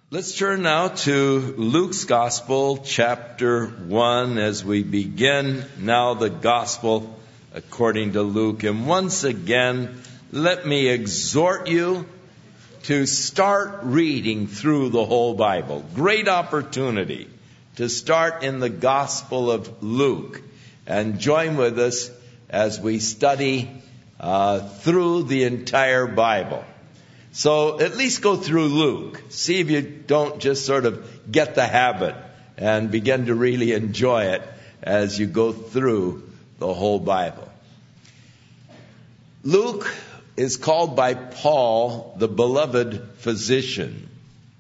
Let's turn now to Luke's Gospel, chapter 1, as we begin now the Gospel according to Luke. And once again, let me exhort you to start reading through the whole Bible. Great opportunity to start in the Gospel of Luke and join with us as we study through the entire Bible. So at least go through Luke. See if you don't just sort of get the habit and begin to really enjoy it as you go through the whole Bible. Luke is called by Paul the beloved physician.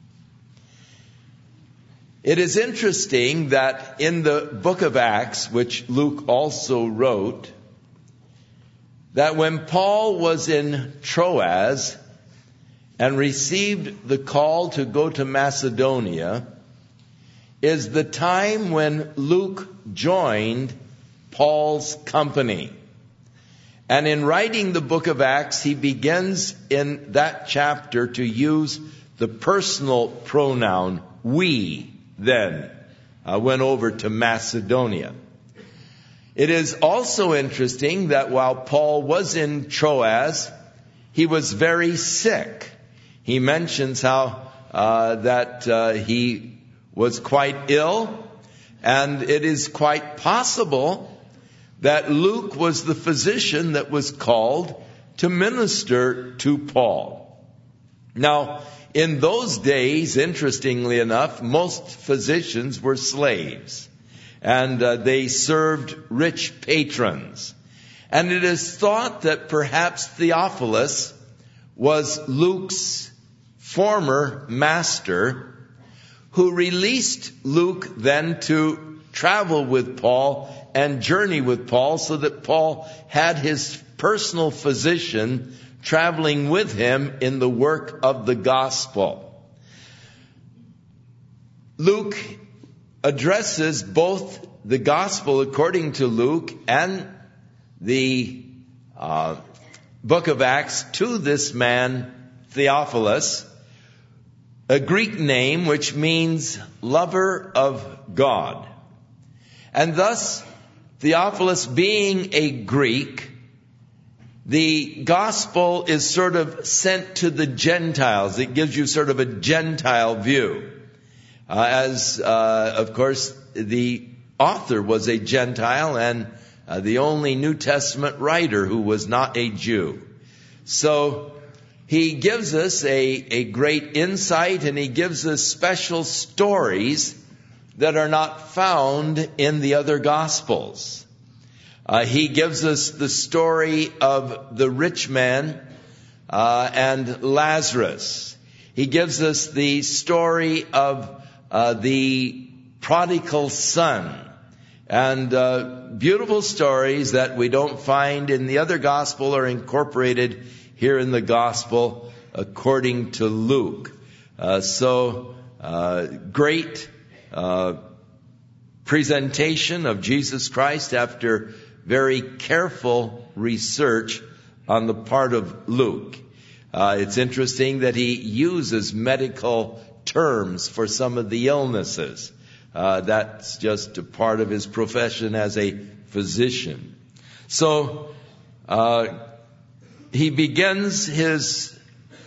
It is interesting that in the book of Acts, which Luke also wrote, that when Paul was in Troas and received the call to go to Macedonia, is the time when Luke joined Paul's company. And in writing the book of Acts, he begins in that chapter to use the personal pronoun we then went over to Macedonia. It is also interesting that while Paul was in Troas, he was very sick. He mentions how that he was quite ill, and it is quite possible that Luke was the physician that was called to minister to Paul. Now, in those days, interestingly enough, most physicians were slaves, and they served rich patrons. And it is thought that perhaps Theophilus was Luke's former master, who released Luke then to travel with Paul and journey with Paul, so that Paul had his personal physician traveling with him in the work of the gospel. Luke addresses both the gospel according to Luke and the book of Acts to this man Theophilus, a Greek name which means lover of God. And thus, Theophilus being a Greek, the gospel is sort of sent to the Gentiles. It gives you sort of a Gentile view. Of course, the author was a Gentile and the only New Testament writer who was not a Jew. So he gives us a great insight, and he gives us special stories that are not found in the other Gospels. He gives us the story of the rich man and Lazarus. He gives us the story of the prodigal son, and beautiful stories that we don't find in the other Gospel are incorporated here in the Gospel according to Luke. Great presentation of Jesus Christ after very careful research on the part of Luke. It's interesting that he uses medical terms for some of the illnesses. That's just a part of his profession as a physician. So, he begins his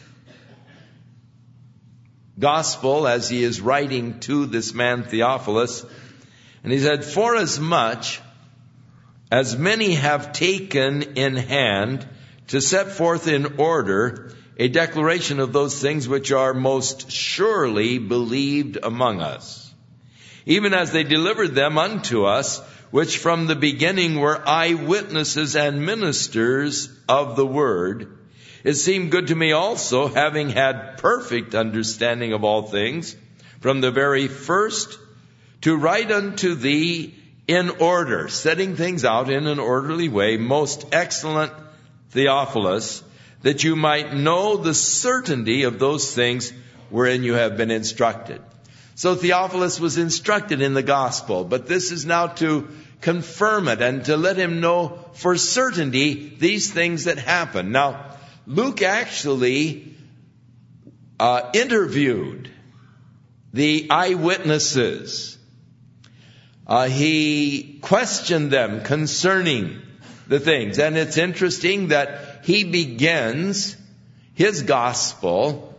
gospel as he is writing to this man Theophilus. And he said, "Forasmuch as many have taken in hand to set forth in order a declaration of those things which are most surely believed among us, even as they delivered them unto us, which from the beginning were eyewitnesses and ministers of the word, it seemed good to me also, having had perfect understanding of all things, from the very first, to write unto thee in order," setting things out in an orderly way, "most excellent Theophilus, that you might know the certainty of those things wherein you have been instructed." So Theophilus was instructed in the gospel, but this is now to confirm it and to let him know for certainty these things that happen. Now, Luke actually interviewed the eyewitnesses. He questioned them concerning the things. And it's interesting that he begins his gospel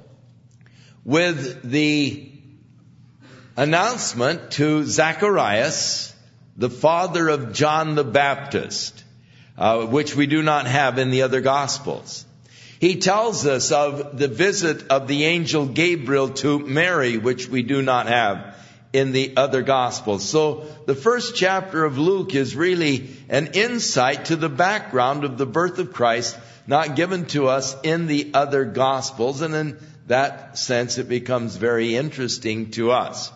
with the announcement to Zacharias, the father of John the Baptist, which we do not have in the other gospels. He tells us of the visit of the angel Gabriel to Mary, which we do not have in the other gospels. So the first chapter of Luke is really an insight to the background of the birth of Christ, not given to us in the other gospels. And in that sense, it becomes very interesting to us.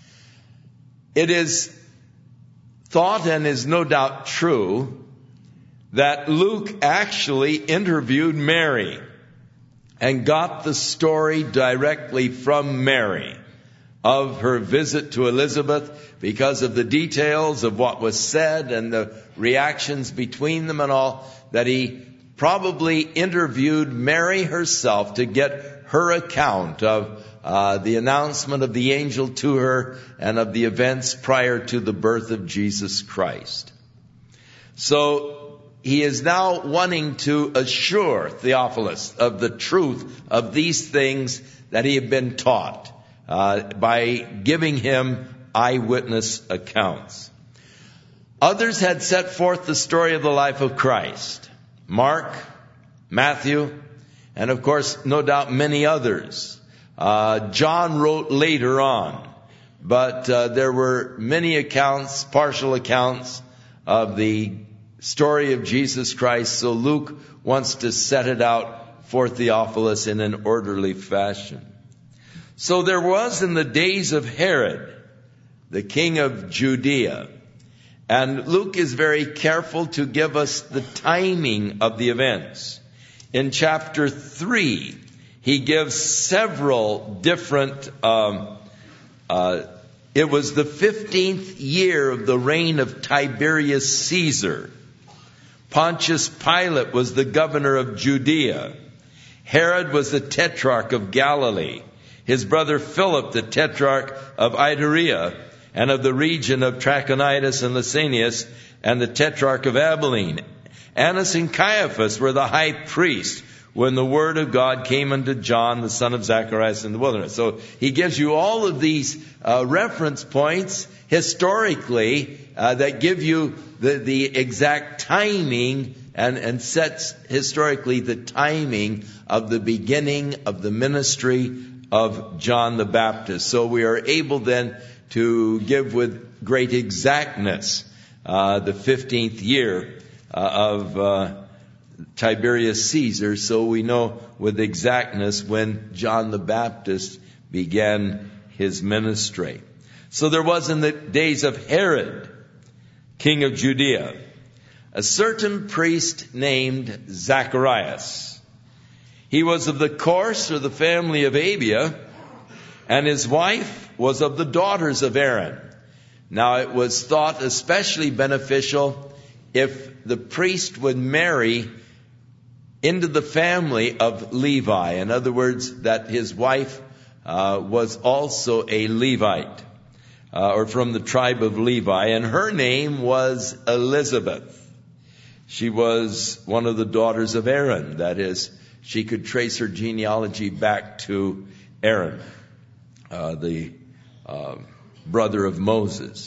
It is thought, and is no doubt true, that Luke actually interviewed Mary and got the story directly from Mary of her visit to Elizabeth, because of the details of what was said and the reactions between them and all, that he probably interviewed Mary herself to get her account of the announcement of the angel to her and of the events prior to the birth of Jesus Christ. So he is now wanting to assure Theophilus of the truth of these things that he had been taught by giving him eyewitness accounts. Others had set forth the story of the life of Christ. Mark, Matthew, and of course, no doubt many others. John wrote later on, but there were many accounts, partial accounts of the story of Jesus Christ. So Luke wants to set it out for Theophilus in an orderly fashion. So there was in the days of Herod, the king of Judea, and Luke is very careful to give us the timing of the events. In chapter 3, he gives several different, it was the 15th year of the reign of Tiberius Caesar. Pontius Pilate was the governor of Judea. Herod was the tetrarch of Galilee. His brother Philip, the tetrarch of Iturea and of the region of Trachonitis and Lysanias, and the tetrarch of Abilene. Annas and Caiaphas were the high priest when the word of God came unto John, the son of Zacharias, in the wilderness. So he gives you all of these reference points historically that give you the exact timing and sets historically the timing of the beginning of the ministry of John the Baptist. So we are able then to give with great exactness the 15th year of Tiberius Caesar, so we know with exactness when John the Baptist began his ministry. So there was in the days of Herod, king of Judea, a certain priest named Zacharias. He was of the course or the family of Abia, and his wife was of the daughters of Aaron. Now it was thought especially beneficial if the priest would marry into the family of Levi. In other words, that his wife was also a Levite, or from the tribe of Levi, and her name was Elizabeth. She was one of the daughters of Aaron. That is, she could trace her genealogy back to Aaron, the brother of Moses.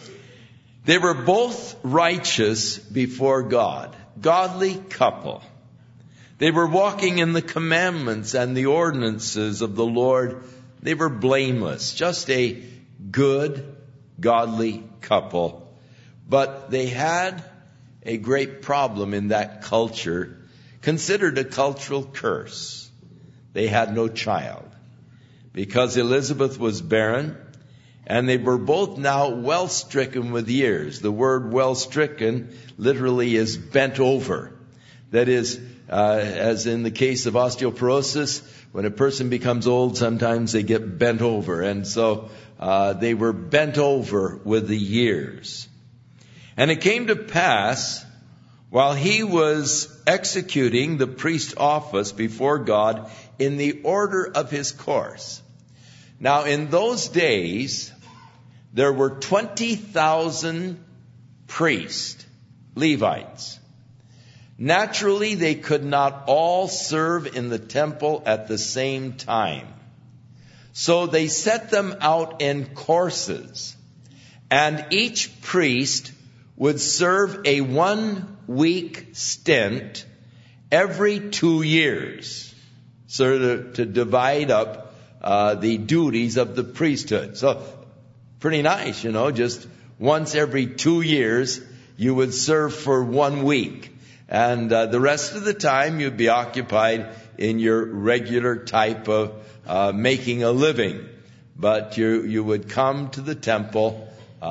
They were both righteous before God, godly couple. They were walking in the commandments and the ordinances of the Lord. They were blameless, just a good, godly couple. But they had a great problem in that culture, considered a cultural curse. They had no child because Elizabeth was barren, and they were both now well stricken with years. The word well stricken literally is bent over. That is, as in the case of osteoporosis, when a person becomes old, sometimes they get bent over. And so they were bent over with the years. And it came to pass, while he was executing the priest office before God in the order of his course. Now, in those days, there were 20,000 priests, Levites. Naturally, they could not all serve in the temple at the same time. So they set them out in courses. And each priest would serve a 1-week stint every 2 years. So to divide up the duties of the priesthood. So pretty nice, just once every 2 years you would serve for 1 week. And the rest of the time you'd be occupied in your regular type of making a living. But you would come to the temple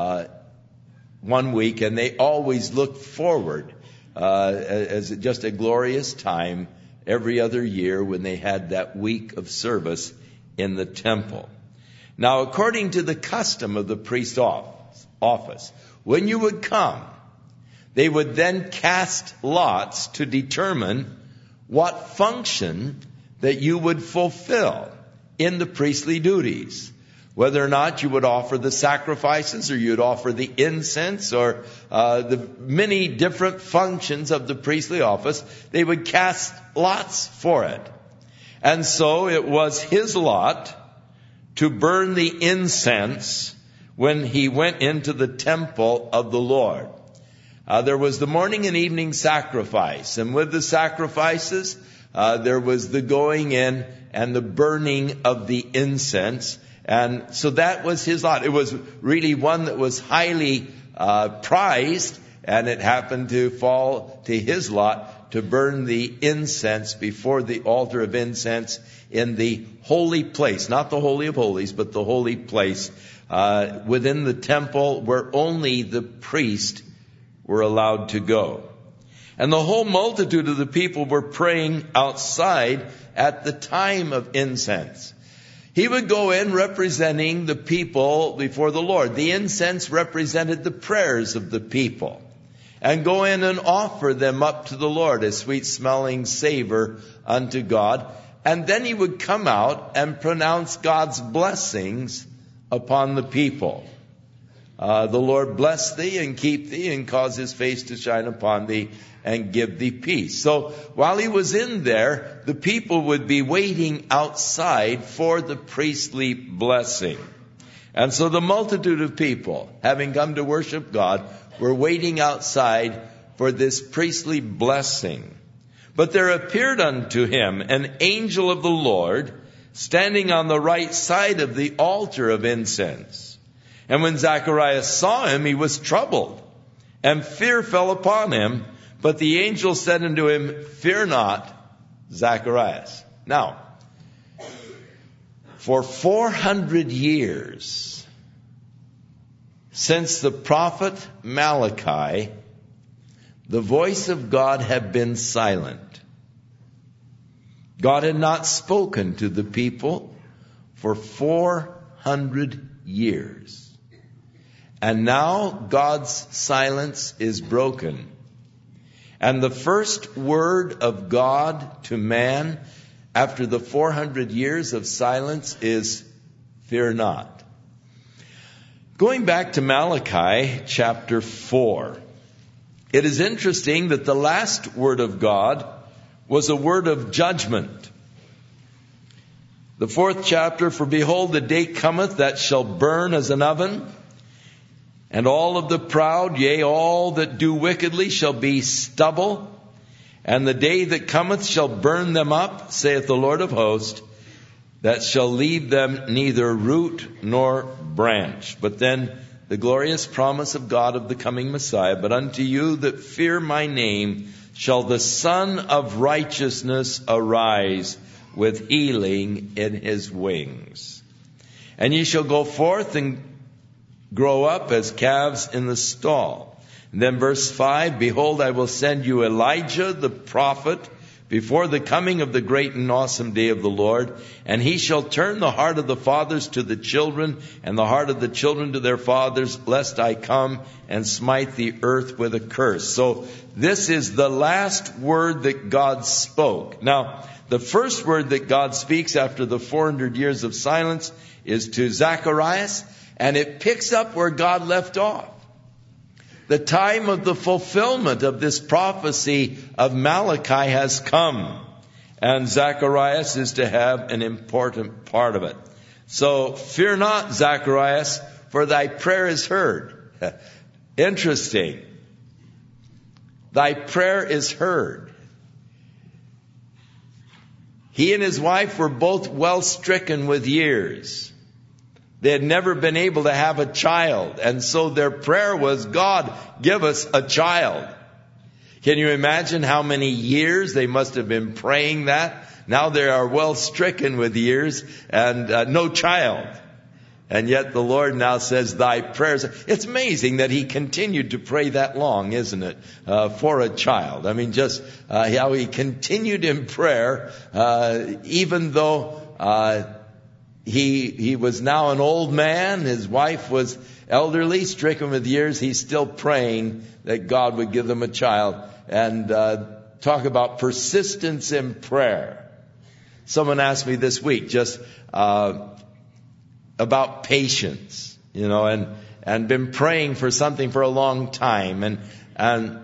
1 week, and they always looked forward as just a glorious time every other year when they had that week of service in the temple. Now, according to the custom of the priest's office, when you would come, they would then cast lots to determine what function that you would fulfill in the priestly duties. Whether or not you would offer the sacrifices, or you'd offer the incense, or the many different functions of the priestly office, they would cast lots for it. And so it was his lot to burn the incense when he went into the temple of the Lord. There was the morning and evening sacrifice, and with the sacrifices, there was the going in and the burning of the incense. And so that was his lot. It was really one that was highly prized, and it happened to fall to his lot to burn the incense before the altar of incense in the holy place. Not the Holy of Holies, but the holy place within the temple where only the priest were allowed to go. And the whole multitude of the people were praying outside at the time of incense. He would go in representing the people before the Lord. The incense represented the prayers of the people. And go in and offer them up to the Lord, a sweet-smelling savor unto God. And then he would come out and pronounce God's blessings upon the people. The Lord bless thee and keep thee and cause his face to shine upon thee and give thee peace. So while he was in there, the people would be waiting outside for the priestly blessing. And so the multitude of people, having come to worship God, were waiting outside for this priestly blessing. But there appeared unto him an angel of the Lord, standing on the right side of the altar of incense. And when Zacharias saw him, he was troubled, and fear fell upon him. But the angel said unto him, Fear not, Zacharias. Now, for 400 years, since the prophet Malachi, the voice of God had been silent. God had not spoken to the people for 400 years. And now God's silence is broken. And the first word of God to man after the 400 years of silence is, fear not. Going back to Malachi chapter 4, it is interesting that the last word of God was a word of judgment. The 4th chapter, For behold, the day cometh that shall burn as an oven, and all of the proud, yea, all that do wickedly, shall be stubble. And the day that cometh shall burn them up, saith the Lord of hosts, that shall leave them neither root nor branch. But then the glorious promise of God of the coming Messiah, But unto you that fear my name shall the Son of Righteousness arise with healing in his wings. And ye shall go forth and grow up as calves in the stall. And then verse 5, Behold, I will send you Elijah the prophet before the coming of the great and awesome day of the Lord. And he shall turn the heart of the fathers to the children, and the heart of the children to their fathers, lest I come and smite the earth with a curse. So this is the last word that God spoke. Now, the first word that God speaks after the 400 years of silence is to Zacharias, and it picks up where God left off. The time of the fulfillment of this prophecy of Malachi has come, and Zacharias is to have an important part of it. So, fear not, Zacharias, for thy prayer is heard. Interesting. Thy prayer is heard. He and his wife were both well stricken with years. They had never been able to have a child. And so their prayer was, God, give us a child. Can you imagine how many years they must have been praying that? Now they are well stricken with years and no child. And yet the Lord now says, thy prayers. It's amazing that he continued to pray that long, isn't it? For a child. I mean, just how he continued in prayer, even though he was now an old man. His wife was elderly, stricken with years. He's still praying that God would give them a child. And talk about persistence in prayer. Someone asked me this week just about patience, and been praying for something for a long time. And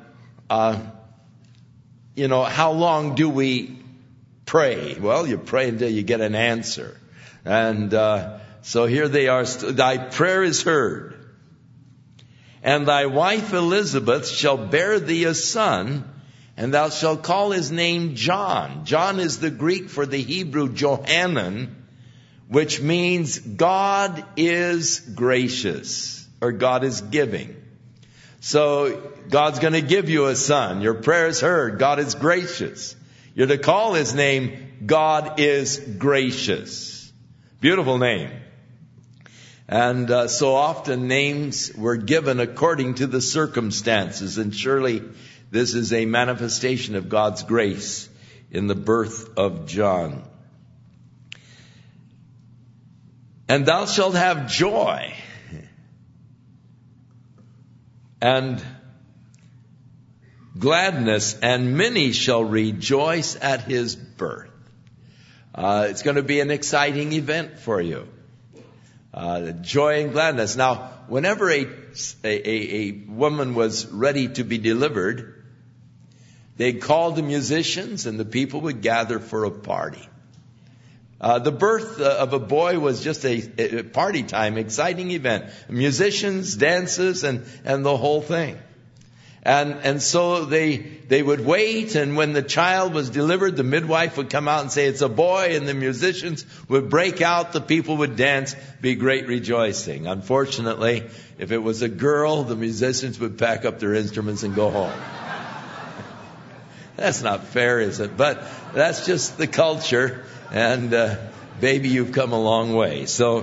how long do we pray? Well, you pray until you get an answer. And so here they are. Thy prayer is heard. And thy wife Elizabeth shall bear thee a son, and thou shalt call his name John. John is the Greek for the Hebrew Johanan, which means God is gracious, or God is giving. So God's going to give you a son. Your prayer is heard. God is gracious. You're to call his name God is gracious. Beautiful name. And so often names were given according to the circumstances. And surely this is a manifestation of God's grace in the birth of John. And thou shalt have joy, and gladness, and many shall rejoice at his birth. It's going to be an exciting event for you. Joy and gladness. Now, whenever a woman was ready to be delivered, they called the musicians, and the people would gather for a party. The birth of a boy was just a party time, exciting event. Musicians, dances, and the whole thing. And so they would wait, and when the child was delivered, the midwife would come out and say, it's a boy, and the musicians would break out, the people would dance, be great rejoicing. Unfortunately, if it was a girl, the musicians would pack up their instruments and go home. That's not fair, is it? But that's just the culture. And baby, you've come a long way. So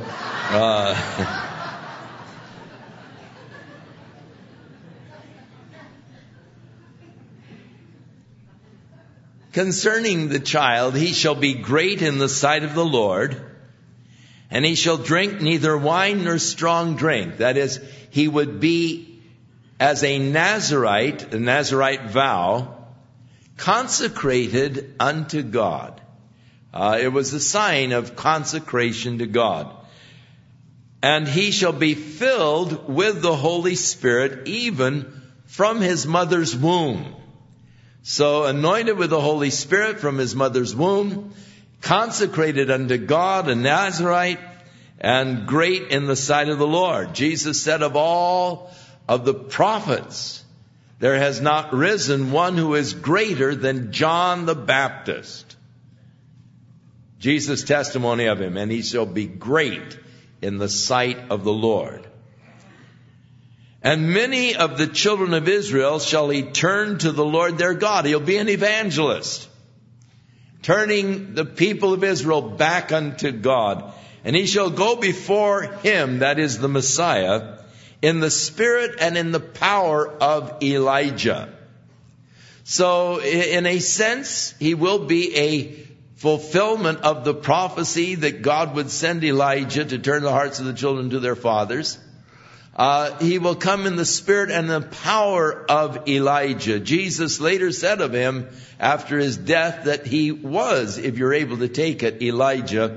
concerning the child, he shall be great in the sight of the Lord, and he shall drink neither wine nor strong drink. That is, he would be as a Nazarite vow, consecrated unto God. It was a sign of consecration to God. And he shall be filled with the Holy Spirit even from his mother's womb. So anointed with the Holy Spirit from his mother's womb, consecrated unto God, a Nazarite, and great in the sight of the Lord. Jesus said, of all of the prophets, there has not risen one who is greater than John the Baptist. Jesus' testimony of him, and he shall be great in the sight of the Lord. And many of the children of Israel shall he turn to the Lord their God. He'll be an evangelist, turning the people of Israel back unto God. And he shall go before him, that is the Messiah, in the spirit and in the power of Elijah. So in a sense, he will be a fulfillment of the prophecy that God would send Elijah to turn the hearts of the children to their fathers. He will come in the spirit and the power of Elijah. Jesus later said of him after his death that he was, if you're able to take it, Elijah,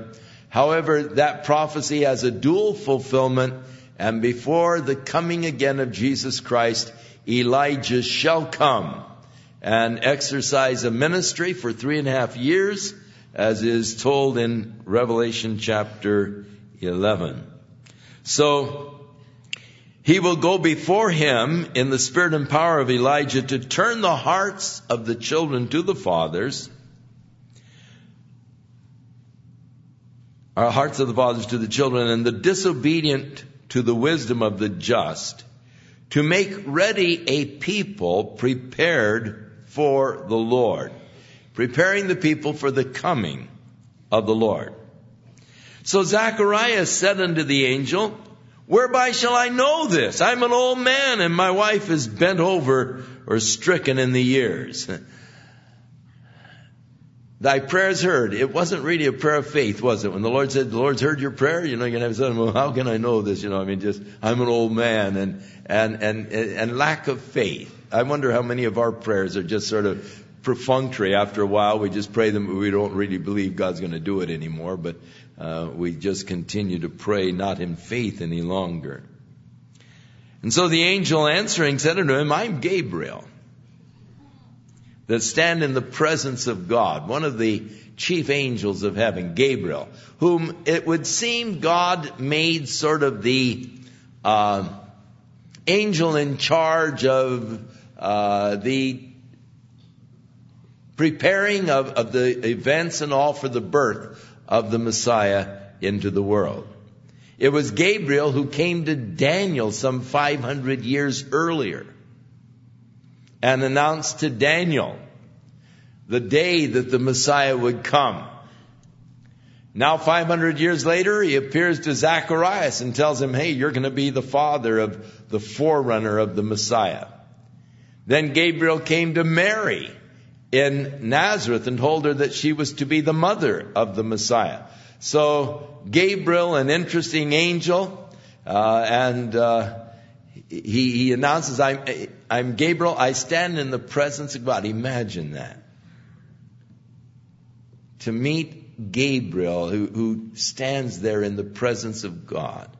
However, that prophecy has a dual fulfillment, and before the coming again of Jesus Christ, Elijah shall come and exercise a ministry for 3.5 years, as is told in Revelation chapter 11. So, he will go before him in the spirit and power of Elijah to turn the hearts of the children to the fathers, hearts of the fathers to the children, and the disobedient to the wisdom of the just, to make ready a people prepared for the Lord. Preparing the people for the coming of the Lord. So Zacharias said unto the angel, whereby shall I know this? I'm an old man, and my wife is bent over or stricken in the years. Thy prayer's heard. It wasn't really a prayer of faith, was it? When the Lord said, the Lord's heard your prayer, you're going to have something, well, how can I know this? I'm an old man, and lack of faith. I wonder how many of our prayers are just sort of perfunctory. After a while, we just pray them. We don't really believe God's going to do it anymore, but we just continue to pray not in faith any longer. And so the angel answering said unto him, I'm Gabriel, that stand in the presence of God, one of the chief angels of heaven, Gabriel, whom it would seem God made sort of the angel in charge of the preparing of the events and all for the birth of the Messiah into the world. It was Gabriel who came to Daniel some 500 years earlier and announced to Daniel the day that the Messiah would come. Now 500 years later, he appears to Zacharias and tells him, hey, you're going to be the father of the forerunner of the Messiah. Then Gabriel came to Mary in Nazareth and told her that she was to be the mother of the Messiah. So Gabriel, an interesting angel, he announces, I'm Gabriel, I stand in the presence of God. Imagine that. To meet Gabriel, who stands there in the presence of God.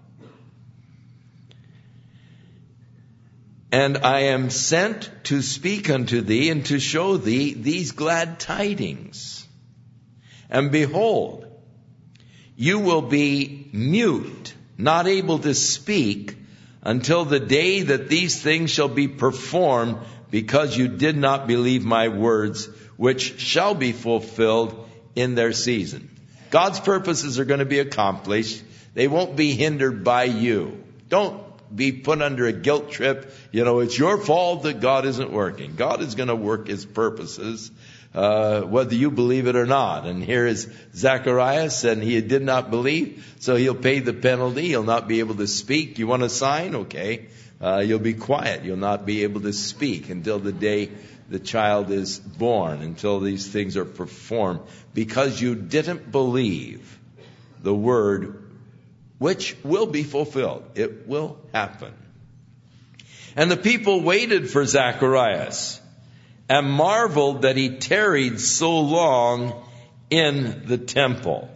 And I am sent to speak unto thee and to show thee these glad tidings. And behold, you will be mute, not able to speak, until the day that these things shall be performed, because you did not believe my words, which shall be fulfilled in their season. God's purposes are going to be accomplished. They won't be hindered by you. Don't be put under a guilt trip. It's your fault that God isn't working. God is going to work his purposes, whether you believe it or not. And here is Zacharias, and he did not believe, so he'll pay the penalty. He'll not be able to speak. You want a sign? Okay. You'll be quiet. You'll not be able to speak until the day the child is born, until these things are performed, because you didn't believe the word which will be fulfilled. It will happen. And the people waited for Zacharias and marveled that he tarried so long in the temple.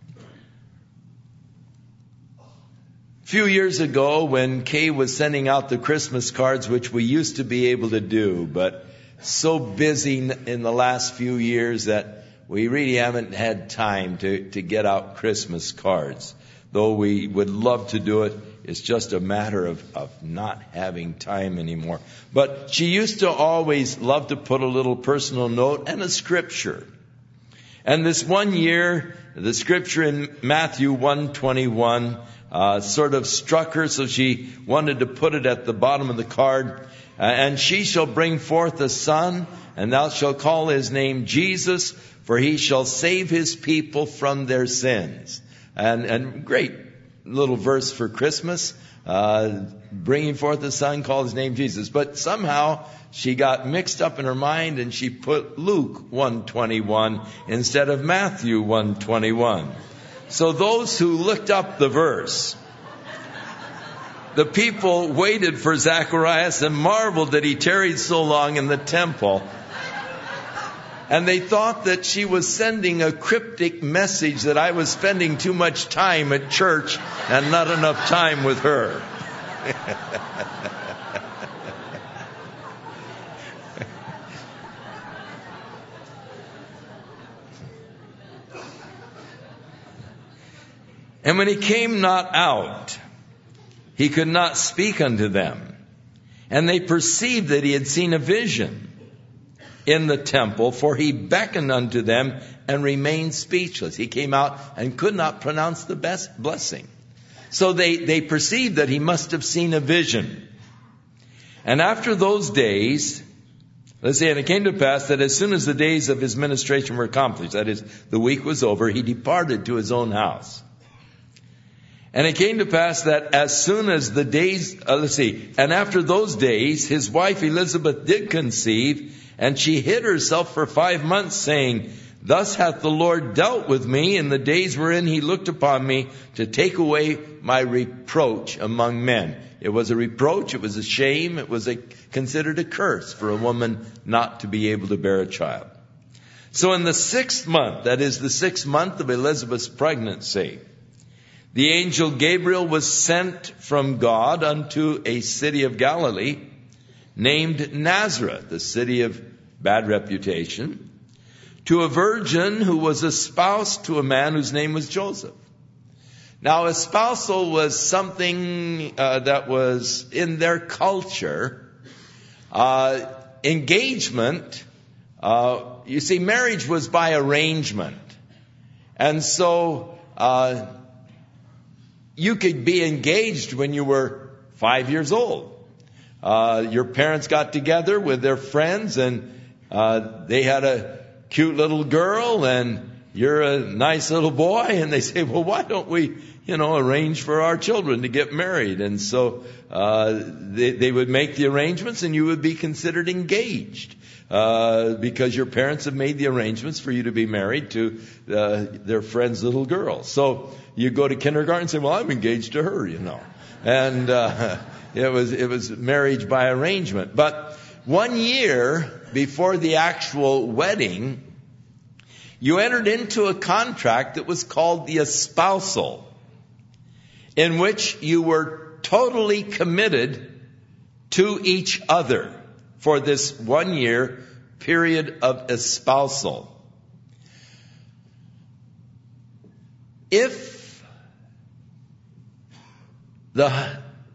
A few years ago, when Kay was sending out the Christmas cards, which we used to be able to do, but so busy in the last few years that we really haven't had time to get out Christmas cards. Though we would love to do it, it's just a matter of not having time anymore. But she used to always love to put a little personal note and a scripture. And this one year, the scripture in Matthew 1:21 sort of struck her, so she wanted to put it at the bottom of the card. And she shall bring forth a son, and thou shalt call his name Jesus, for he shall save his people from their sins. And great little verse for Christmas, bringing forth a son, call his name Jesus. But somehow she got mixed up in her mind, and she put Luke 1:21 instead of Matthew 1:21. So those who looked up the verse, the people waited for Zacharias and marveled that he tarried so long in the temple. And they thought that she was sending a cryptic message that I was spending too much time at church and not enough time with her. And when he came not out, he could not speak unto them. And they perceived that he had seen a vision in the temple, for he beckoned unto them and remained speechless. He came out and could not pronounce the blessing. So they perceived that he must have seen a vision. And after those days, let's say, and it came to pass that as soon as the days of his ministration were accomplished, that is, the week was over, he departed to his own house. And it came to pass that as soon as the days, and after those days, his wife Elizabeth did conceive, and she hid herself for 5 months, saying, Thus hath the Lord dealt with me in the days wherein he looked upon me to take away my reproach among men. It was a reproach, it was a shame, it was considered a curse for a woman not to be able to bear a child. So in the 6th month, that is the 6th month of Elizabeth's pregnancy, the angel Gabriel was sent from God unto a city of Galilee named Nazareth, the city of bad reputation, to a virgin who was espoused to a man whose name was Joseph. Now, espousal was something that was in their culture. Engagement, you see, marriage was by arrangement. And so you could be engaged when you were 5 years old. Your parents got together with their friends and they had a cute little girl and you're a nice little boy, and they say, well, why don't we, arrange for our children to get married? And so they would make the arrangements and you would be considered engaged because your parents have made the arrangements for you to be married to their friend's little girl. So you go to kindergarten and say, well, I'm engaged to her, And it was marriage by arrangement. But 1 year before the actual wedding, you entered into a contract that was called the espousal, in which you were totally committed to each other for this 1 year period of espousal. If the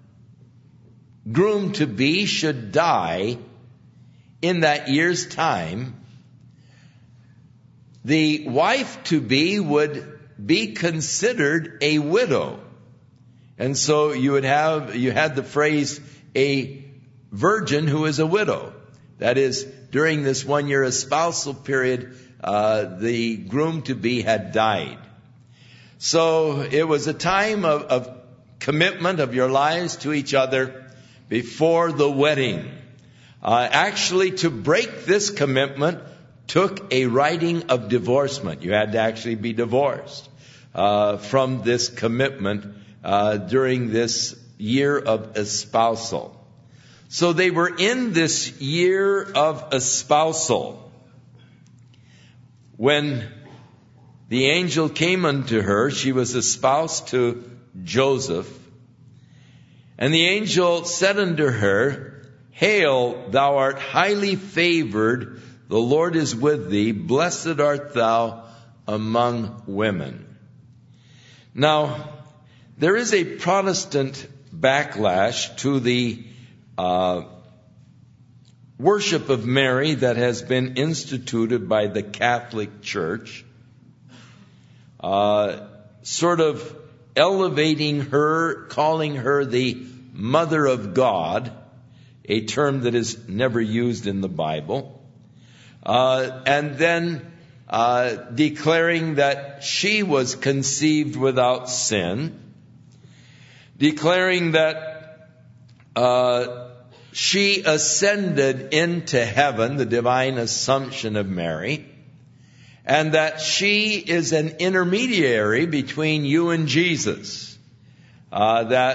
groom-to-be should die in that year's time, the wife-to-be would be considered a widow. And so you had the phrase, a virgin who is a widow. That is, during this 1 year espousal period, the groom-to-be had died. So it was a time of commitment of your lives to each other before the wedding. Actually, to break this commitment took a writing of divorcement. You had to actually be divorced from this commitment during this year of espousal. So they were in this year of espousal when the angel came unto her. She was espoused to Joseph. And the angel said unto her, Hail, thou art highly favored, the Lord is with thee, blessed art thou among women. Now, there is a Protestant backlash to the worship of Mary that has been instituted by the Catholic Church, sort of elevating her, calling her the Mother of God, a term that is never used in the Bible, and then declaring that she was conceived without sin, declaring that she ascended into heaven, the divine assumption of Mary, and that she is an intermediary between you and Jesus,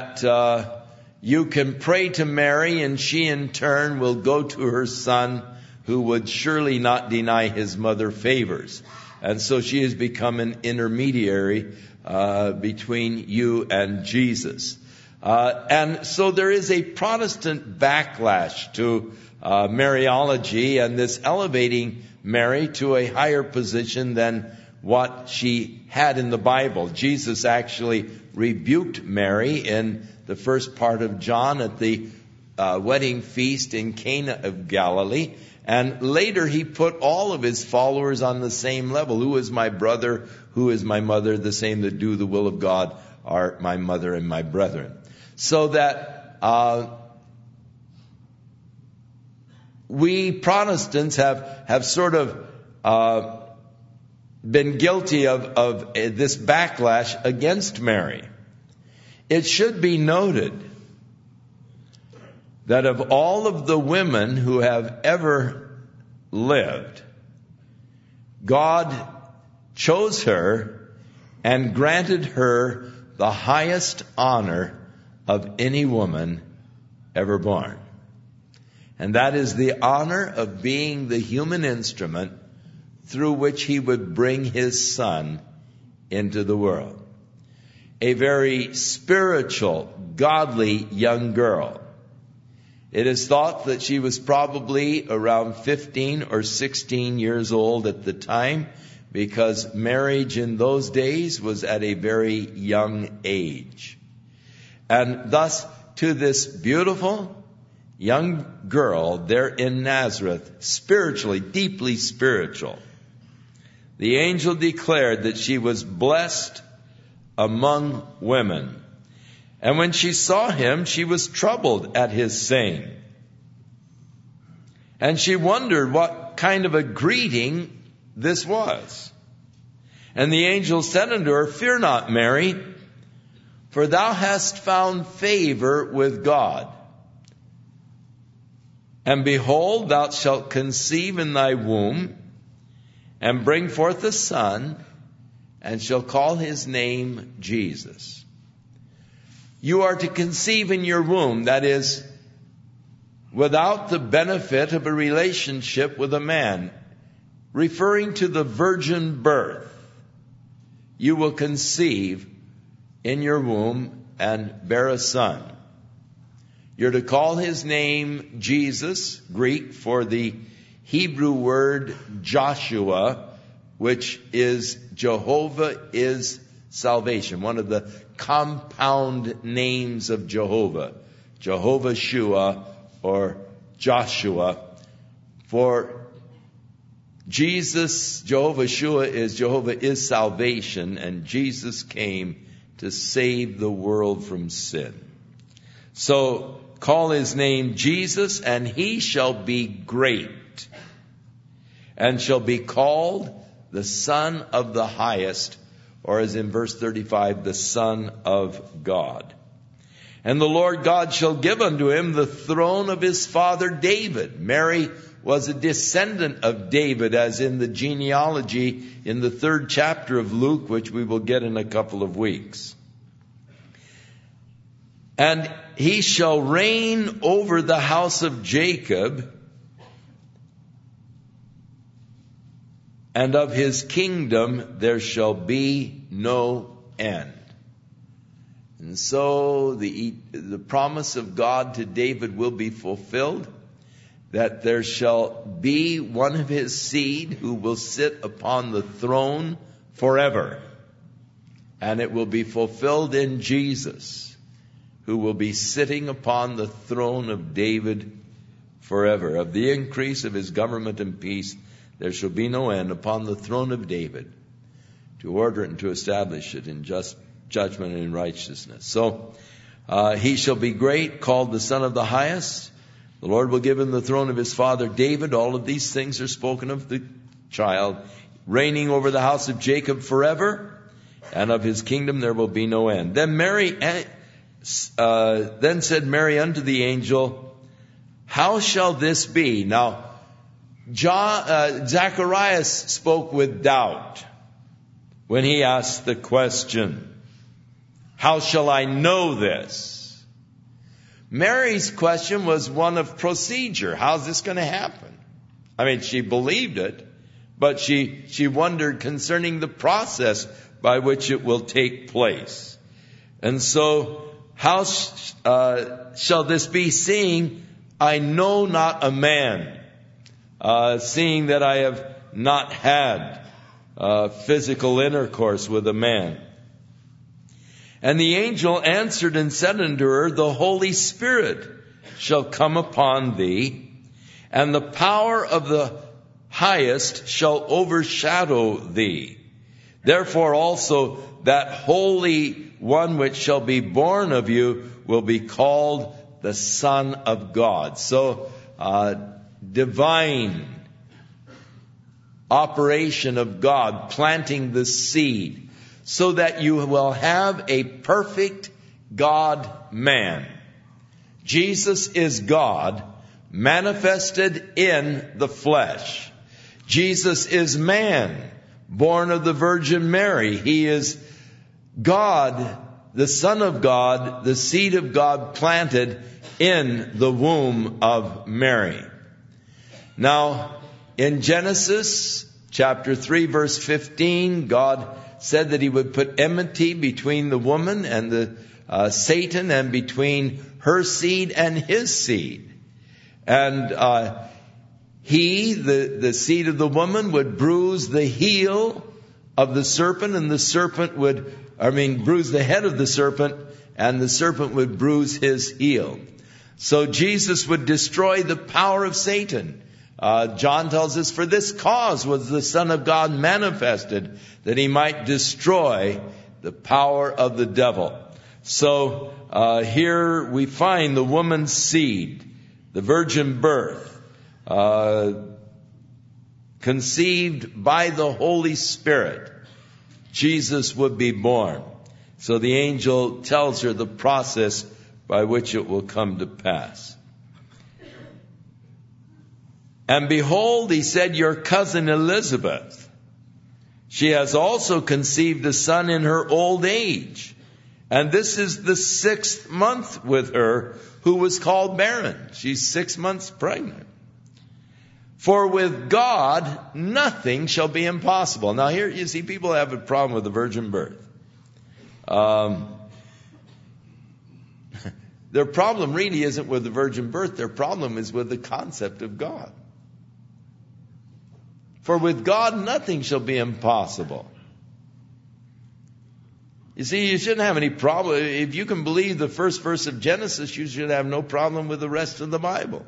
that you can pray to Mary and she in turn will go to her Son who would surely not deny his mother favors. And so she has become an intermediary between you and Jesus. And so there is a Protestant backlash to Mariology and this elevating Mary to a higher position than what she had in the Bible. Jesus actually rebuked Mary in the first part of John at the wedding feast in Cana of Galilee. And later he put all of his followers on the same level. Who is my brother? Who is my mother? The same that do the will of God are my mother and my brethren. So that we Protestants have sort of been guilty of this backlash against Mary. It should be noted that of all of the women who have ever lived, God chose her and granted her the highest honor of any woman ever born. And that is the honor of being the human instrument through which he would bring his son into the world. A very spiritual, godly young girl. It is thought that she was probably around 15 or 16 years old at the time, because marriage in those days was at a very young age. And thus, to this beautiful young girl there in Nazareth, spiritually, deeply spiritual, the angel declared that she was blessed among women. And when she saw him, she was troubled at his saying. And she wondered what kind of a greeting this was. And the angel said unto her, Fear not, Mary, for thou hast found favor with God. And behold, thou shalt conceive in thy womb, and bring forth a son, and shall call his name Jesus. You are to conceive in your womb, that is, without the benefit of a relationship with a man, referring to the virgin birth. You will conceive in your womb and bear a son. You're to call his name Jesus, Greek for the Hebrew word Joshua, which is Jehovah is salvation. One of the compound names of Jehovah. Jehovah Shua or Joshua. For Jesus, Jehovah Shua is Jehovah is salvation, and Jesus came to save the world from sin. So call his name Jesus, and he shall be great, and shall be called the Son of the Highest, or as in verse 35, the Son of God. And the Lord God shall give unto him the throne of his father David. Mary was a descendant of David, as in the genealogy in the 3rd chapter of Luke, which we will get in a couple of weeks. And he shall reign over the house of Jacob, and of his kingdom there shall be no end. And so the promise of God to David will be fulfilled, that there shall be one of his seed who will sit upon the throne forever. And it will be fulfilled in Jesus, who will be sitting upon the throne of David forever. Of the increase of his government and peace there shall be no end upon the throne of David, to order it and to establish it in just judgment and in righteousness. So he shall be great, called the Son of the Highest. The Lord will give him the throne of his father David. All of these things are spoken of the child, reigning over the house of Jacob forever, and of his kingdom there will be no end. Then said Mary unto the angel, How shall this be? Now, Zacharias spoke with doubt when he asked the question, How shall I know this? Mary's question was one of procedure. How's this going to happen? I mean, she believed it, but she wondered concerning the process by which it will take place. And so, how shall this be, seeing I know not a man, seeing that I have not had physical intercourse with a man? And the angel answered and said unto her, the Holy Spirit shall come upon thee, and the power of the Highest shall overshadow thee. Therefore also that Holy One which shall be born of you will be called the Son of God. So, divine operation of God planting the seed so that you will have a perfect God-man. Jesus is God manifested in the flesh. Jesus is man, born of the Virgin Mary. He is God, the Son of God, the seed of God planted in the womb of Mary. Now, in Genesis chapter 3, verse 15, God said that He would put enmity between the woman and the Satan, and between her seed and his seed. And the seed of the woman, would bruise the heel of the serpent, and the serpent bruise the head of the serpent, and the serpent would bruise his heel. So Jesus would destroy the power of Satan. John tells us, for this cause was the Son of God manifested, that He might destroy the power of the devil. So here we find the woman's seed, the virgin birth, conceived by the Holy Spirit. Jesus would be born. So the angel tells her the process by which it will come to pass. And behold, he said, your cousin Elizabeth, she has also conceived a son in her old age. And this is the 6th month with her, who was called barren. She's 6 months pregnant. For with God, nothing shall be impossible. Now here, you see, people have a problem with the virgin birth. Their problem really isn't with the virgin birth. Their problem is with the concept of God. For with God, nothing shall be impossible. You see, you shouldn't have any problem. If you can believe the first verse of Genesis, you should have no problem with the rest of the Bible.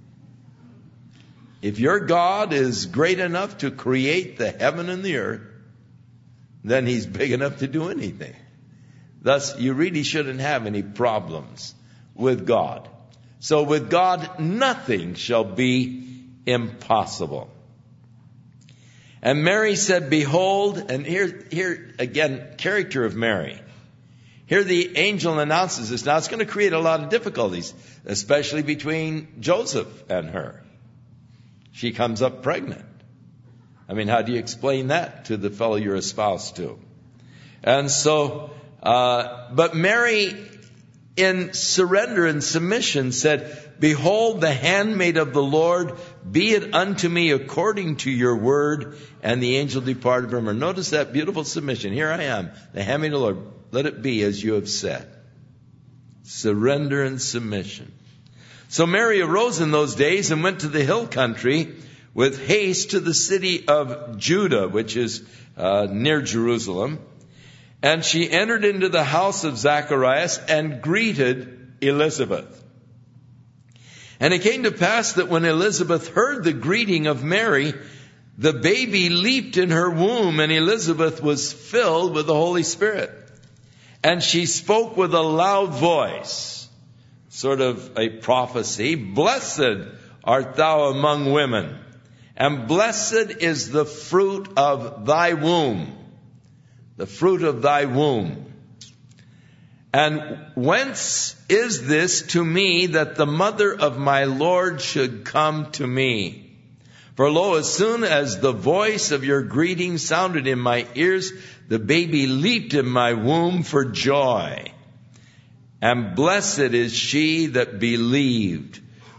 If your God is great enough to create the heaven and the earth, then He's big enough to do anything. Thus, you really shouldn't have any problems with God. So with God, nothing shall be impossible. And Mary said, behold, and here again, character of Mary. Here the angel announces this. Now it's going to create a lot of difficulties, especially between Joseph and her. She comes up pregnant. I mean, how do you explain that to the fellow you're espoused to? And so, but Mary, in surrender and submission, said, behold, the handmaid of the Lord, be it unto me according to your word. And the angel departed from her. Notice that beautiful submission. Here I am, the handmaid of the Lord. Let it be as you have said. Surrender and submission. So Mary arose in those days and went to the hill country with haste to the city of Judah, which is near Jerusalem. And she entered into the house of Zacharias and greeted Elizabeth. And it came to pass that when Elizabeth heard the greeting of Mary, the baby leaped in her womb, and Elizabeth was filled with the Holy Spirit. And she spoke with a loud voice, sort of a prophecy, blessed art thou among women, and blessed is the fruit of thy womb. The fruit of thy womb. And whence is this to me that the mother of my Lord should come to me? For lo, as soon as the voice of your greeting sounded in my ears, the baby leaped in my womb for joy. And blessed is she that believed,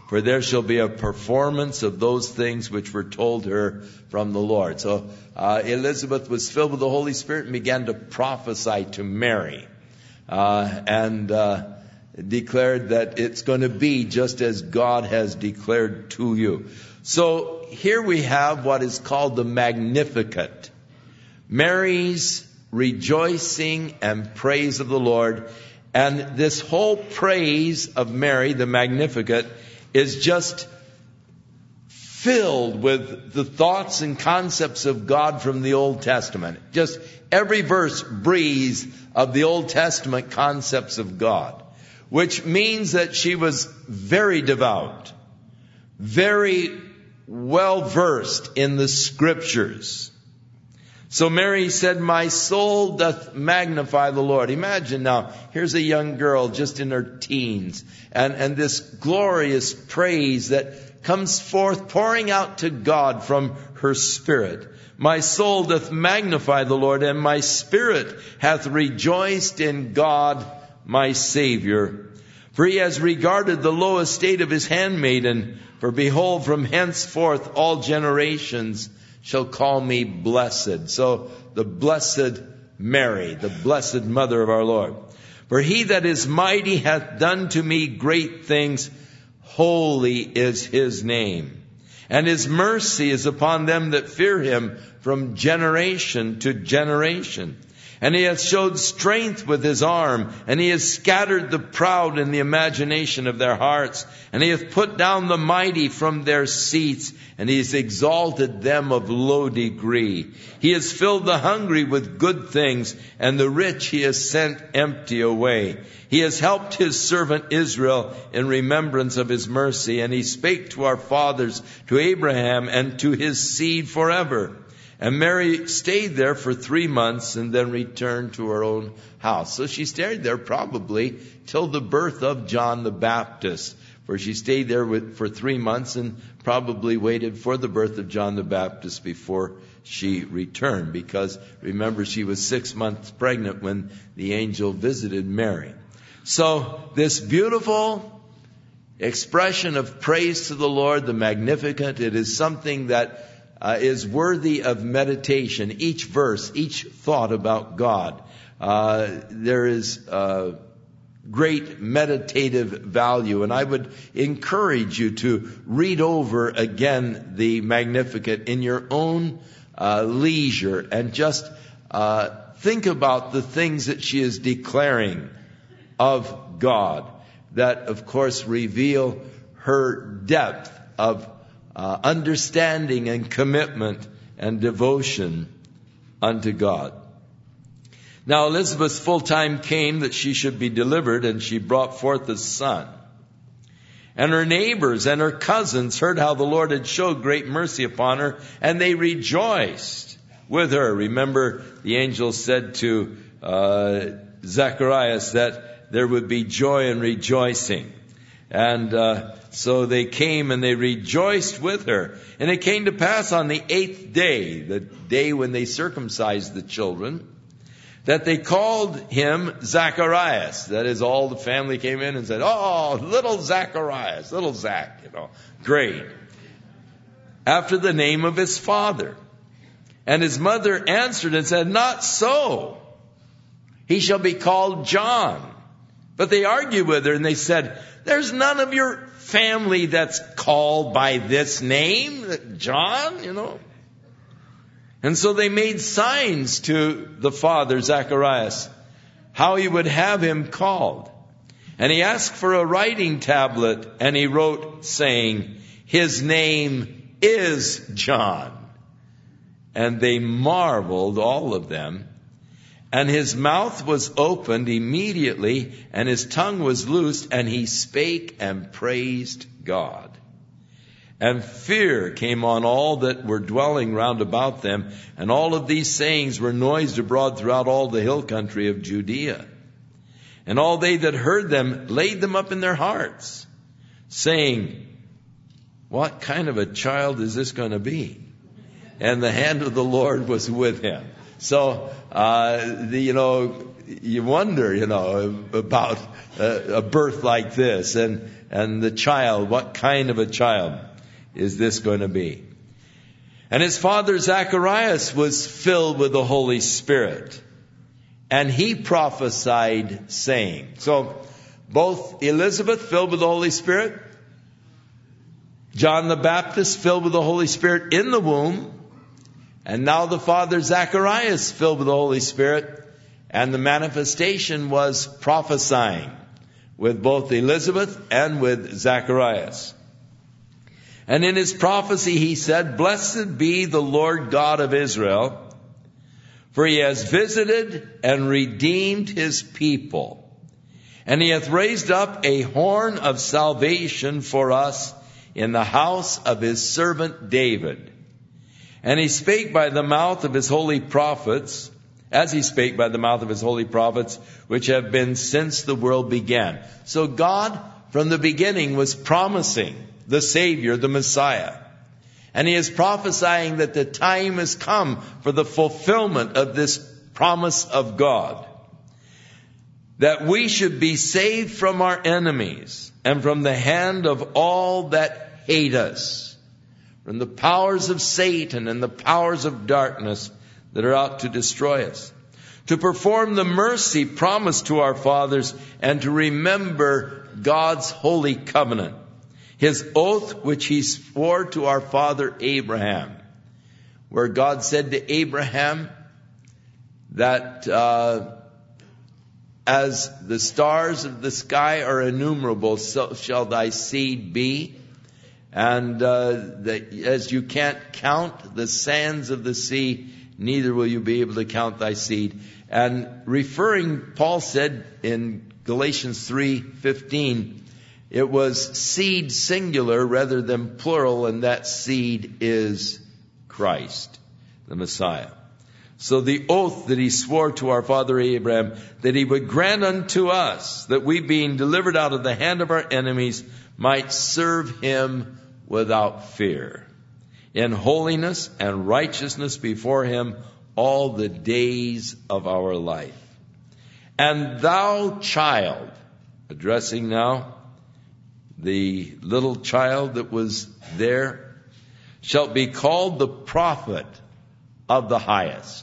for there shall be a performance of those things which were told her from the Lord. So Elizabeth was filled with the Holy Spirit and began to prophesy to Mary, and declared that it's going to be just as God has declared to you. So here we have what is called the Magnificat. Mary's rejoicing and praise of the Lord. And this whole praise of Mary, the Magnificat, is just filled with the thoughts and concepts of God from the Old Testament. Just every verse breathes of the Old Testament concepts of God, which means that she was very devout, very well versed in the Scriptures. So Mary said, my soul doth magnify the Lord. Imagine now, here's a young girl just in her teens, and this glorious praise that comes forth pouring out to God from her spirit. My soul doth magnify the Lord, and my spirit hath rejoiced in God my Savior. For he has regarded the low estate of his handmaiden. For behold, from henceforth all generations shall call me blessed. So the blessed Mary, the blessed mother of our Lord. For he that is mighty hath done to me great things. Holy is his name. And his mercy is upon them that fear him from generation to generation. And he hath showed strength with his arm, and he has scattered the proud in the imagination of their hearts. And he hath put down the mighty from their seats, and he has exalted them of low degree. He has filled the hungry with good things, and the rich he has sent empty away. He has helped his servant Israel in remembrance of his mercy, and he spake to our fathers, to Abraham, and to his seed forever. And Mary stayed there for 3 months and then returned to her own house. So she stayed there probably till the birth of John the Baptist. For she stayed there for 3 months and probably waited for the birth of John the Baptist before she returned. Because remember, she was 6 months pregnant when the angel visited Mary. So this beautiful expression of praise to the Lord, the Magnificat, it is something that is worthy of meditation. Each verse, each thought about God. There is great meditative value. And I would encourage you to read over again the Magnificat in your own leisure and just think about the things that she is declaring of God that, of course, reveal her depth of understanding and commitment and devotion unto God. Now Elizabeth's full time came that she should be delivered, and she brought forth a son. And her neighbors and her cousins heard how the Lord had showed great mercy upon her, and they rejoiced with her. Remember, the angel said to Zacharias that there would be joy and rejoicing. And so they came and they rejoiced with her. And it came to pass on the 8th day, the day when they circumcised the children, that they called him Zacharias. That is, all the family came in and said, oh, little Zacharias, little Zach, great. After the name of his father. And his mother answered and said, not so. He shall be called John. But they argued with her and they said, there's none of your family that's called by this name, John, And so they made signs to the father, Zacharias, how he would have him called. And he asked for a writing tablet, and he wrote, saying, his name is John. And they marveled, all of them. And his mouth was opened immediately, and his tongue was loosed, and he spake and praised God. And fear came on all that were dwelling round about them, and all of these sayings were noised abroad throughout all the hill country of Judea. And all they that heard them laid them up in their hearts, saying, what kind of a child is this going to be? And the hand of the Lord was with him. So, you wonder, about a birth like this and the child. What kind of a child is this going to be? And his father Zacharias was filled with the Holy Spirit, and he prophesied, saying. So, both Elizabeth filled with the Holy Spirit, John the Baptist filled with the Holy Spirit in the womb, and now the father Zacharias filled with the Holy Spirit, and the manifestation was prophesying with both Elizabeth and with Zacharias. And in his prophecy he said, "Blessed be the Lord God of Israel, for he has visited and redeemed his people. And he hath raised up a horn of salvation for us in the house of his servant David. And he spake by the mouth of his holy prophets, as he spake by the mouth of his holy prophets, which have been since the world began." So God, from the beginning, was promising the Savior, the Messiah. And he is prophesying that the time has come for the fulfillment of this promise of God, that we should be saved from our enemies and from the hand of all that hate us, from the powers of Satan and the powers of darkness that are out to destroy us, to perform the mercy promised to our fathers, and to remember God's holy covenant, his oath which he swore to our father Abraham, where God said to Abraham that as the stars of the sky are innumerable, so shall thy seed be. And that as you can't count the sands of the sea, neither will you be able to count thy seed. And Paul said in Galatians 3:15, it was seed singular rather than plural, and that seed is Christ, the Messiah. So the oath that he swore to our father Abraham, that he would grant unto us, that we being delivered out of the hand of our enemies, might serve him without fear, in holiness and righteousness before him all the days of our life. And thou, child, addressing now the little child that was there, shalt be called the prophet of the highest.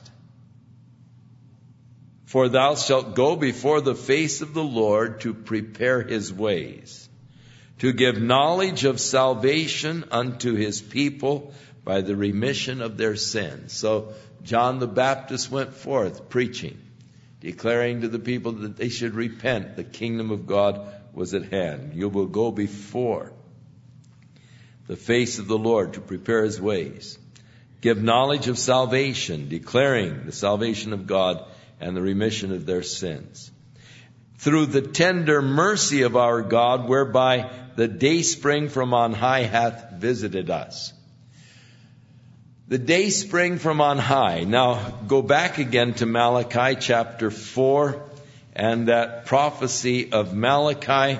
For thou shalt go before the face of the Lord to prepare his ways, to give knowledge of salvation unto his people by the remission of their sins. So John the Baptist went forth preaching, declaring to the people that they should repent. The kingdom of God was at hand. You will go before the face of the Lord to prepare his ways, give knowledge of salvation, declaring the salvation of God and the remission of their sins, through the tender mercy of our God, whereby the dayspring from on high hath visited us. The dayspring from on high. Now go back again to Malachi chapter 4 and that prophecy of Malachi.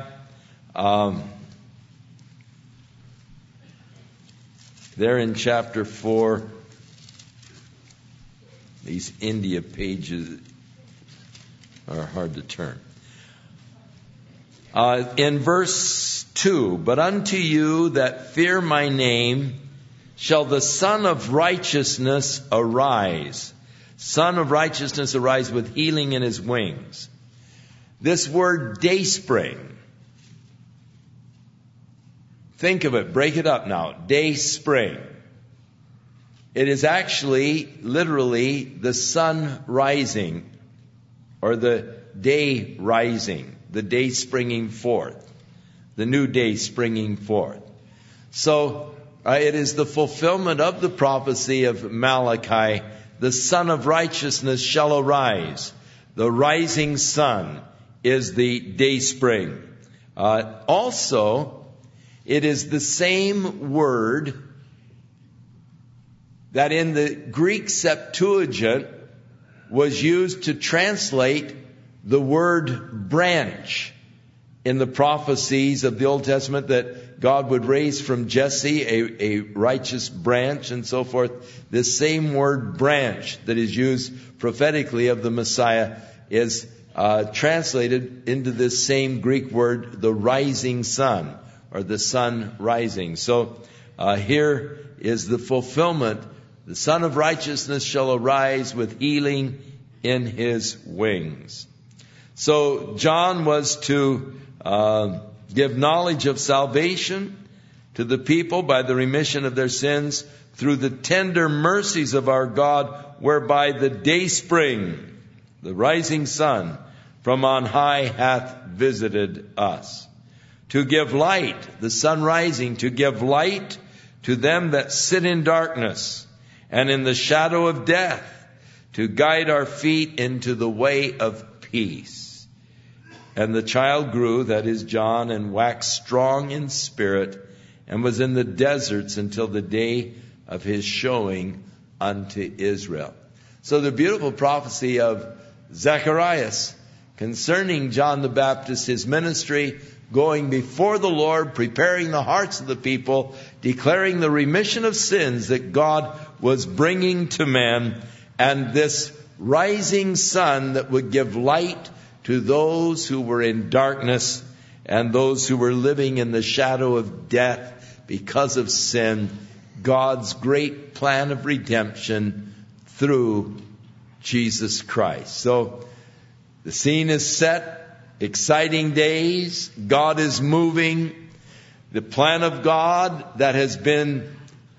There in chapter 4, these India pages are hard to turn. In verse 2, "But unto you that fear my name shall the Son of Righteousness arise." Son of Righteousness arise with healing in his wings. This word dayspring, think of it, break it up now. Dayspring. It is actually literally the sun rising, or the day rising, the day springing forth, the new day springing forth. So it is the fulfillment of the prophecy of Malachi. The Son of Righteousness shall arise. The rising sun is the dayspring. Also, it is the same word that in the Greek Septuagint was used to translate the word branch in the prophecies of the Old Testament that God would raise from Jesse a righteous branch and so forth. This same word branch that is used prophetically of the Messiah is translated into this same Greek word, the rising sun, or the sun rising. So here is the fulfillment. The Son of Righteousness shall arise with healing in his wings. So John was to give knowledge of salvation to the people by the remission of their sins through the tender mercies of our God, whereby the dayspring, the rising sun, from on high hath visited us. To give light, the sun rising, to give light to them that sit in darkness and in the shadow of death, to guide our feet into the way of peace. And the child grew, that is John, and waxed strong in spirit, and was in the deserts until the day of his showing unto Israel. So the beautiful prophecy of Zacharias concerning John the Baptist, his ministry, going before the Lord, preparing the hearts of the people, declaring the remission of sins that God was bringing to men, and this rising sun that would give light to those who were in darkness and those who were living in the shadow of death because of sin. God's great plan of redemption through Jesus Christ. So the scene is set. Exciting days. God is moving. The plan of God that has been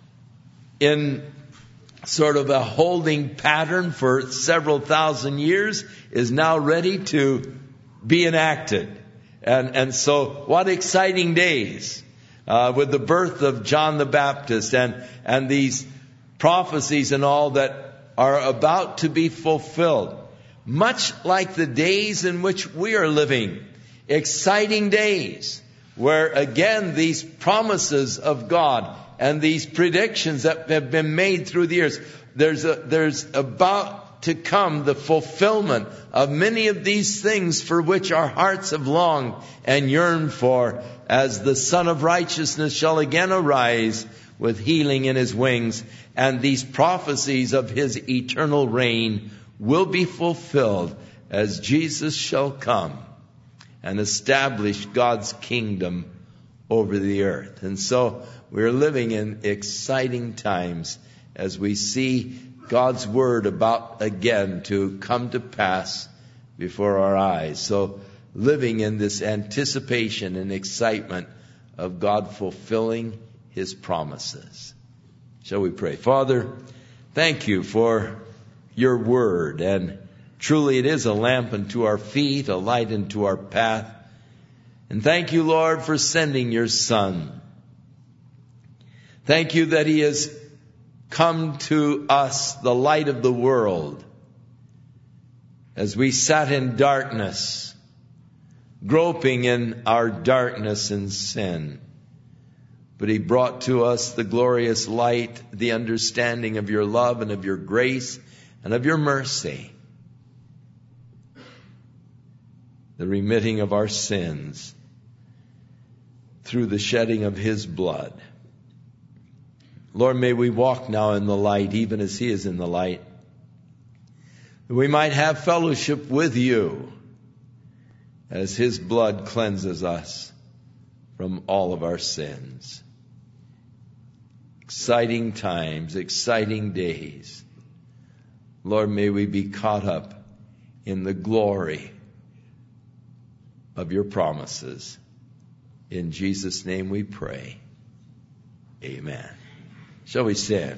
in sort of a holding pattern for several thousand years is now ready to be enacted. And so what exciting days with the birth of John the Baptist and these prophecies and all that are about to be fulfilled. Much like the days in which we are living. Exciting days where again these promises of God and these predictions that have been made through the years, there's about to come the fulfillment of many of these things for which our hearts have longed and yearned for, as the Son of Righteousness shall again arise with healing in his wings, and these prophecies of his eternal reign will be fulfilled as Jesus shall come and establish God's kingdom over the earth. And so we're living in exciting times as we see God's word about again to come to pass before our eyes. So living in this anticipation and excitement of God fulfilling his promises. Shall we pray? Father, thank you for your word, and truly it is a lamp unto our feet, a light unto our path. And thank you, Lord, for sending your Son. Thank you that he has come to us, the light of the world, as we sat in darkness, groping in our darkness and sin. But he brought to us the glorious light, the understanding of your love and of your grace and of your mercy, the remitting of our sins through the shedding of his blood. Lord, may we walk now in the light, even as he is in the light, that we might have fellowship with you as his blood cleanses us from all of our sins. Exciting times, exciting days. Lord, may we be caught up in the glory of your promises. In Jesus' name we pray. Amen. Shall we stand?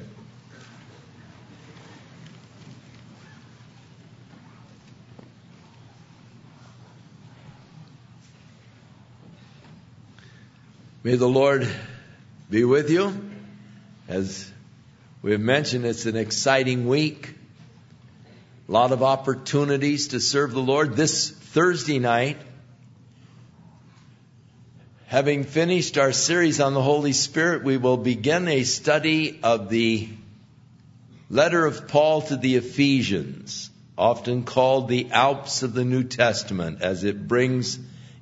May the Lord be with you. As we have mentioned, it's an exciting week. A lot of opportunities to serve the Lord. This Thursday night, having finished our series on the Holy Spirit, we will begin a study of the letter of Paul to the Ephesians, often called the Alps of the New Testament, as it brings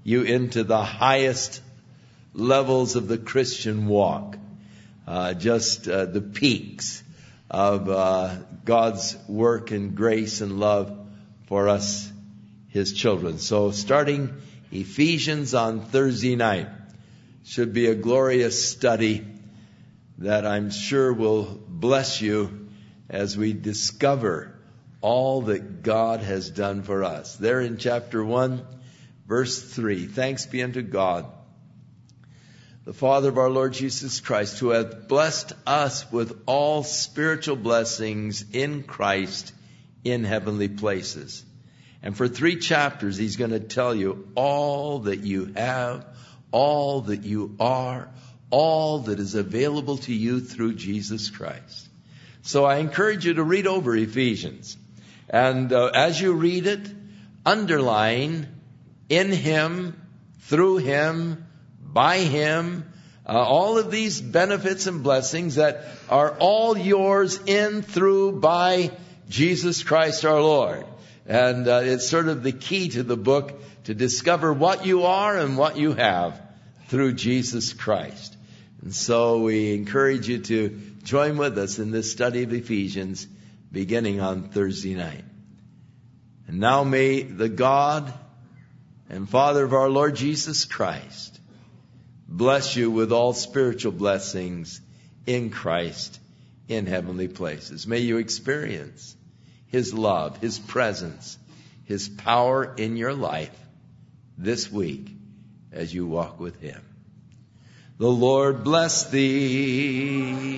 you into the highest levels of the Christian walk. Just the peaks of God's work and grace and love for us, His children. So starting Ephesians on Thursday night should be a glorious study that I'm sure will bless you as we discover all that God has done for us. There in chapter 1, verse 3, thanks be unto God, the Father of our Lord Jesus Christ, who hath blessed us with all spiritual blessings in Christ in heavenly places. And for 3 chapters, he's going to tell you all that you have, all that you are, all that is available to you through Jesus Christ. So I encourage you to read over Ephesians. And as you read it, underline in Him, through Him, by Him, all of these benefits and blessings that are all yours in, through, by Jesus Christ our Lord. And it's sort of the key to the book to discover what you are and what you have through Jesus Christ. And so we encourage you to join with us in this study of Ephesians beginning on Thursday night. And now may the God and Father of our Lord Jesus Christ bless you with all spiritual blessings in Christ in heavenly places. May you experience His love, His presence, His power in your life this week as you walk with Him. The Lord bless thee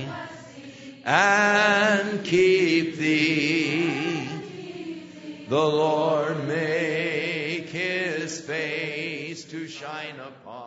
and keep thee. The Lord make His face to shine upon